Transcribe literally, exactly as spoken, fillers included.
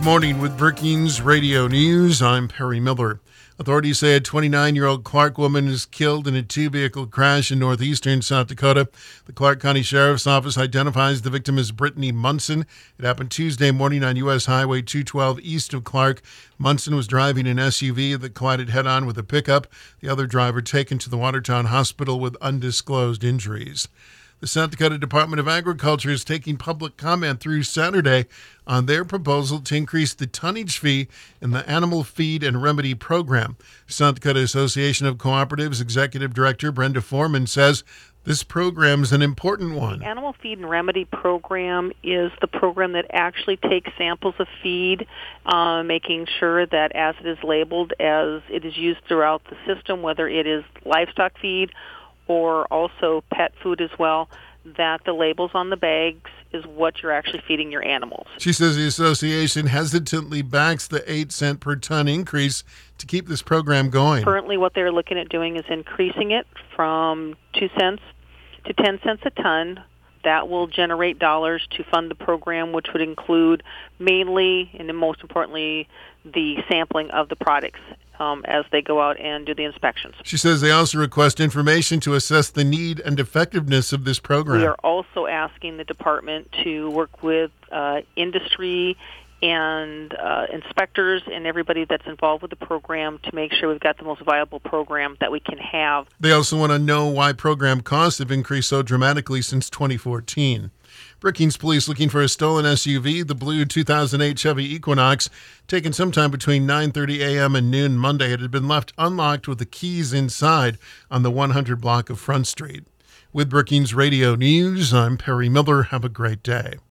Morning with Brookings Radio News. I'm Perry Miller. Authorities say a twenty-nine-year-old Clark woman is killed in a two-vehicle crash in northeastern South Dakota. The Clark County Sheriff's Office identifies the victim as Brittany Munson. It happened Tuesday morning on U S Highway two twelve east of Clark. Munson was driving an S U V that collided head-on with a pickup. The other driver taken to the Watertown Hospital with undisclosed injuries. The South Dakota Department of Agriculture is taking public comment through Saturday on their proposal to increase the tonnage fee in the Animal Feed and Remedy Program. South Dakota Association of Cooperatives Executive Director Brenda Foreman says this program is an important one. The Animal Feed and Remedy Program is the program that actually takes samples of feed, uh, making sure that as it is labeled as it is used throughout the system, whether it is livestock feed or also pet food as well, that the labels on the bags is what you're actually feeding your animals. She says the association hesitantly backs the eight cent per ton increase to keep this program going. Currently what they're looking at doing is increasing it from two cents to ten cents a ton. That will generate dollars to fund the program, which would include mainly, and then most importantly, the sampling of the products um, as they go out and do the inspections. She says they also request information to assess the need and effectiveness of this program. We are also asking the department to work with uh, industry and uh, inspectors and everybody that's involved with the program to make sure we've got the most viable program that we can have. They also want to know why program costs have increased so dramatically since twenty fourteen. Brookings police looking for a stolen S U V, the blue two thousand eight Chevy Equinox, taken sometime between nine thirty a.m. and noon Monday. It had been left unlocked with the keys inside on the one hundred block of Front Street. With Brookings Radio News, I'm Perry Miller. Have a great day.